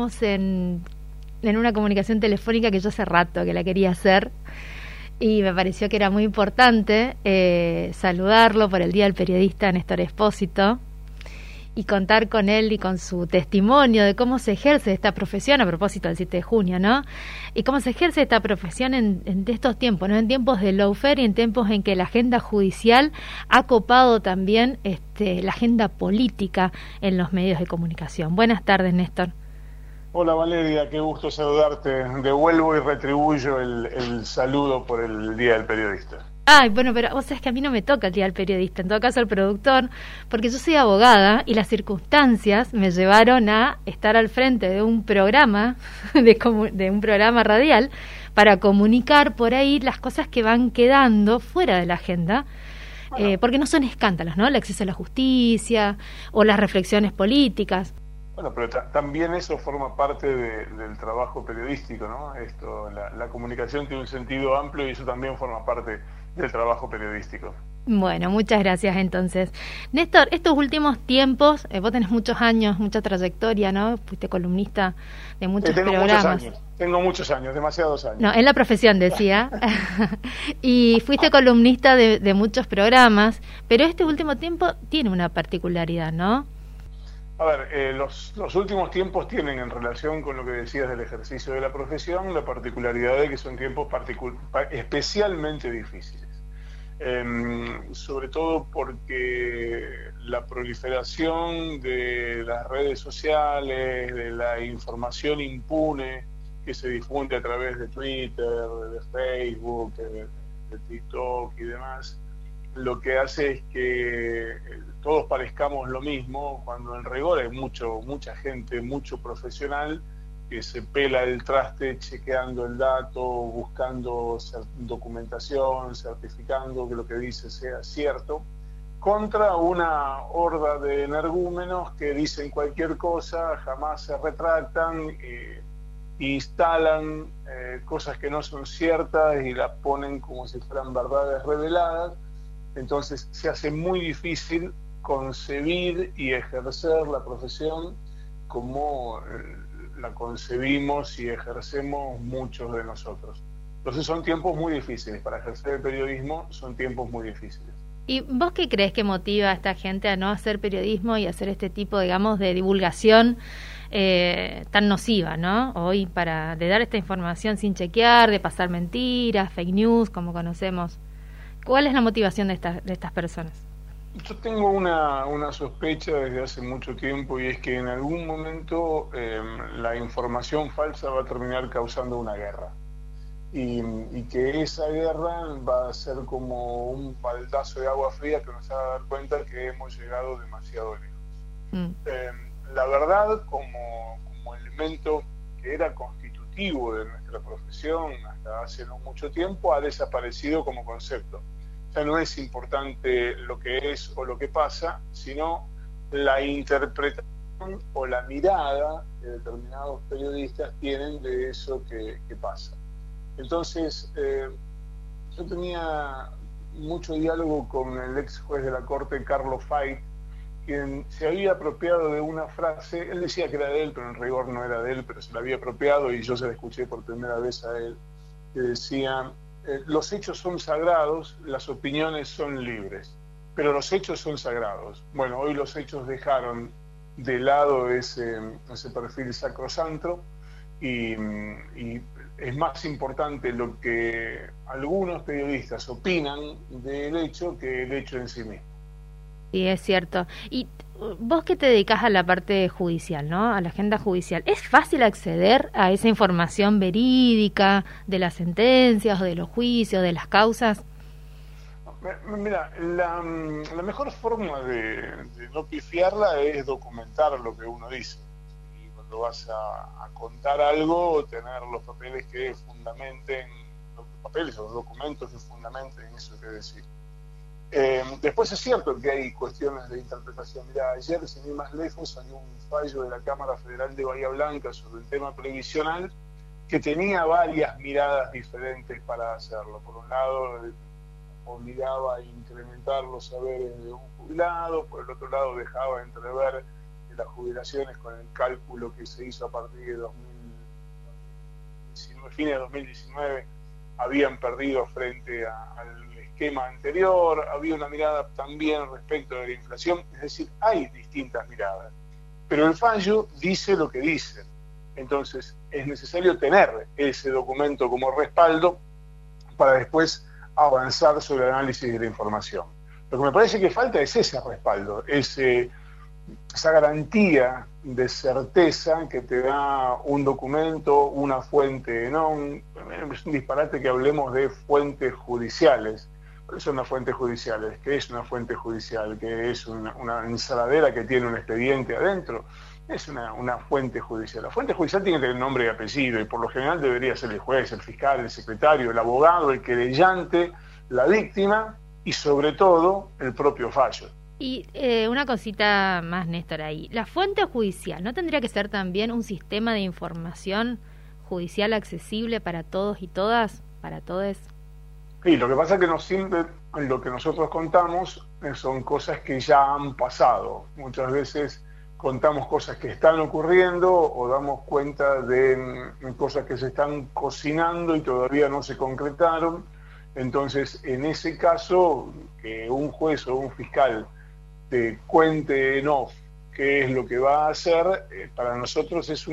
estábamos en una comunicación telefónica que yo hace rato que la quería hacer y me pareció que era muy importante saludarlo por el Día del Periodista, Néstor Espósito, y contar con él y con su testimonio de cómo se ejerce esta profesión a propósito del 7 de junio, ¿no? Y cómo se ejerce esta profesión en estos tiempos, ¿no? En tiempos de lawfare y en tiempos en que la agenda judicial ha copado también la agenda política en los medios de comunicación. Buenas tardes, Néstor. Hola Valeria, qué gusto saludarte. Devuelvo y retribuyo el saludo por el Día del Periodista. Ay, bueno, pero vos sabés que a mí no me toca el Día del Periodista, en todo caso el productor, porque yo soy abogada y las circunstancias me llevaron a estar al frente de un programa, de un programa radial, para comunicar por ahí las cosas que van quedando fuera de la agenda, porque no son escándalos, ¿no? El acceso a la justicia o las reflexiones políticas. Bueno, pero también eso forma parte del trabajo periodístico, ¿no? La comunicación tiene un sentido amplio y eso también forma parte del trabajo periodístico. Bueno, muchas gracias entonces. Néstor, estos últimos tiempos, vos tenés muchos años, mucha trayectoria, ¿no? Fuiste columnista de muchos programas. Tengo muchos años, demasiados años. No, en la profesión decía. Y fuiste columnista de muchos programas, pero este último tiempo tiene una particularidad, ¿no? A ver, los últimos tiempos tienen, en relación con lo que decías del ejercicio de la profesión, la particularidad de que son tiempos especialmente difíciles. Sobre todo porque la proliferación de las redes sociales, de la información impune que se difunde a través de Twitter, de Facebook, de TikTok y demás, lo que hace es que todos parezcamos lo mismo, cuando en rigor hay mucha gente, mucho profesional que se pela el traste chequeando el dato, buscando documentación, certificando que lo que dice sea cierto, contra una horda de energúmenos que dicen cualquier cosa, jamás se retractan, instalan cosas que no son ciertas y las ponen como si fueran verdades reveladas. Entonces se hace muy difícil concebir y ejercer la profesión como la concebimos y ejercemos muchos de nosotros. Entonces son tiempos muy difíciles. Para ejercer el periodismo son tiempos muy difíciles. ¿Y vos qué crees que motiva a esta gente a no hacer periodismo y hacer este tipo, digamos, de divulgación tan nociva, ¿no? Hoy de dar esta información sin chequear, de pasar mentiras, fake news, como conocemos. ¿Cuál es la motivación de estas personas? Yo tengo una sospecha desde hace mucho tiempo, y es que en algún momento la información falsa va a terminar causando una guerra. Y que esa guerra va a ser como un baldazo de agua fría que nos va a dar cuenta que hemos llegado demasiado lejos. La verdad, como elemento que era constitutivo de nuestra profesión hasta hace no mucho tiempo, ha desaparecido como concepto. Ya no es importante lo que es o lo que pasa, sino la interpretación o la mirada que determinados periodistas tienen de eso que pasa. Entonces, yo tenía mucho diálogo con el ex juez de la Corte, Carlos Fait, quien se había apropiado de una frase. Él decía que era de él, pero en rigor no era de él, pero se la había apropiado y yo se la escuché por primera vez a él, que decía: los hechos son sagrados, las opiniones son libres, pero los hechos son sagrados. Bueno, hoy los hechos dejaron de lado ese perfil sacrosanto y es más importante lo que algunos periodistas opinan del hecho que el hecho en sí mismo. Sí, es cierto. Y vos que te dedicás a la parte judicial, ¿no? A la agenda judicial, ¿es fácil acceder a esa información verídica de las sentencias o de los juicios, de las causas? Mira, la mejor forma de no pifiarla es documentar lo que uno dice. Y cuando vas a contar algo, tener los papeles que fundamenten, los papeles o los documentos que fundamenten eso que decís. Después es cierto que hay cuestiones de interpretación. Mira, ayer, sin ir más lejos, salió un fallo de la Cámara Federal de Bahía Blanca sobre el tema previsional que tenía varias miradas diferentes para hacerlo. Por un lado, obligaba a incrementar los saberes de un jubilado, por el otro lado dejaba entrever de las jubilaciones con el cálculo que se hizo a partir de 2019, fines de 2019, habían perdido frente al esquema anterior. Había una mirada también respecto de la inflación, es decir, hay distintas miradas, pero el fallo dice lo que dice. Entonces es necesario tener ese documento como respaldo para después avanzar sobre el análisis de la información. Lo que me parece que falta es ese respaldo, esa garantía de certeza que te da un documento, una fuente. No, es un disparate que hablemos de fuentes judiciales. ¿Qué son las fuentes judiciales? ¿Qué es una fuente judicial? ¿Qué es una ensaladera que tiene un expediente adentro? Es una fuente judicial. La fuente judicial tiene que tener nombre y apellido, y por lo general debería ser el juez, el fiscal, el secretario, el abogado, el querellante, la víctima y sobre todo el propio fallo. Y una cosita más, Néstor, ahí. La fuente judicial, ¿no tendría que ser también un sistema de información judicial accesible para todos y todas, para todos? Sí, lo que pasa es que no siempre lo que nosotros contamos son cosas que ya han pasado. Muchas veces contamos cosas que están ocurriendo o damos cuenta de cosas que se están cocinando y todavía no se concretaron. Entonces, en ese caso, que un juez o un fiscal te cuente en off qué es lo que va a hacer, para nosotros es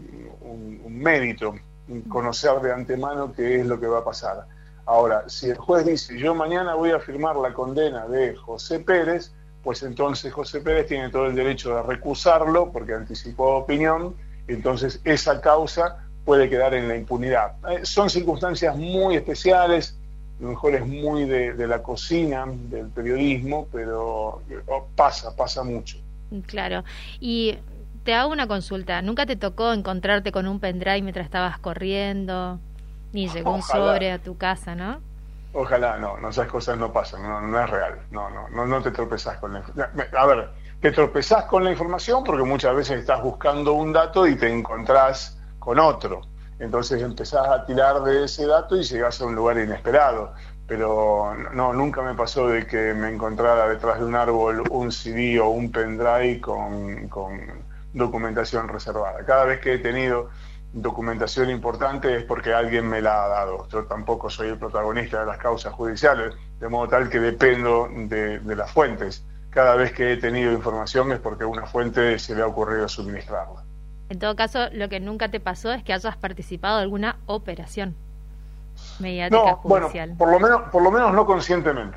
un mérito conocer de antemano qué es lo que va a pasar. Ahora, si el juez dice, yo mañana voy a firmar la condena de José Pérez, pues entonces José Pérez tiene todo el derecho de recusarlo porque anticipó opinión, entonces esa causa puede quedar en la impunidad. Son circunstancias muy especiales, a lo mejor es muy de la cocina, del periodismo, pero pasa mucho. Claro. Y te hago una consulta. ¿Nunca te tocó encontrarte con un pendrive mientras estabas corriendo? Ni llegó un sobre a tu casa, ¿no? Ojalá, no, esas cosas no pasan, no es real. No te tropezás con la información. A ver, te tropezás con la información porque muchas veces estás buscando un dato y te encontrás con otro. Entonces empezás a tirar de ese dato y llegás a un lugar inesperado. Pero nunca me pasó de que me encontrara detrás de un árbol un CD o un pendrive con documentación reservada. Cada vez que he tenido documentación importante es porque alguien me la ha dado. Yo tampoco soy el protagonista de las causas judiciales, de modo tal que dependo de las fuentes. Cada vez que he tenido información es porque una fuente se le ha ocurrido suministrarla. En todo caso, lo que nunca te pasó es que hayas participado de alguna operación mediática judicial. Bueno, por lo menos no conscientemente.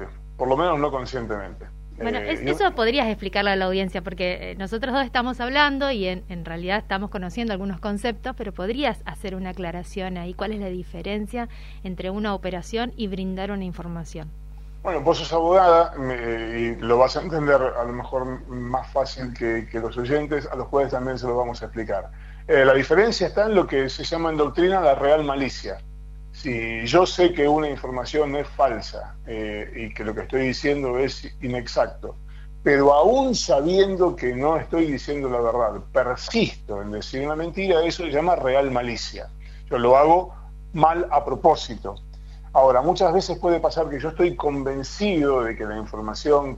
Bueno, eso podrías explicarle a la audiencia, porque nosotros dos estamos hablando y en realidad estamos conociendo algunos conceptos, pero podrías hacer una aclaración ahí. ¿Cuál es la diferencia entre una operación y brindar una información? Bueno, vos sos abogada y lo vas a entender a lo mejor más fácil que los oyentes. A los jueces también se lo vamos a explicar. La diferencia está en lo que se llama en doctrina la real malicia. Si yo sé que una información es falsa y que lo que estoy diciendo es inexacto, pero aún sabiendo que no estoy diciendo la verdad, persisto en decir una mentira, eso se llama real malicia. Yo lo hago mal a propósito. Ahora, muchas veces puede pasar que yo estoy convencido de que la información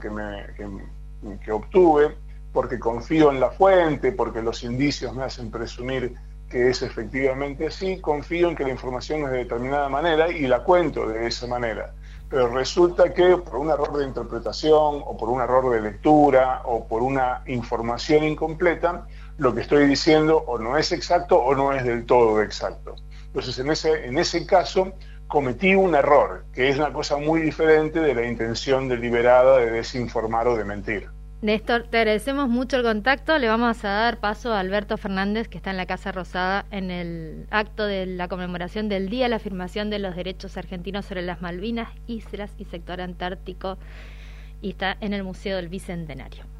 que obtuve, porque confío en la fuente, porque los indicios me hacen presumir que es efectivamente así, confío en que la información es de determinada manera y la cuento de esa manera. Pero resulta que por un error de interpretación o por un error de lectura o por una información incompleta, lo que estoy diciendo o no es exacto o no es del todo exacto. Entonces, en ese caso, cometí un error, que es una cosa muy diferente de la intención deliberada de desinformar o de mentir. Néstor, te agradecemos mucho el contacto. Le vamos a dar paso a Alberto Fernández, que está en la Casa Rosada en el acto de la conmemoración del Día de la Afirmación de los Derechos Argentinos sobre las Malvinas, Islas y Sector Antártico, y está en el Museo del Bicentenario.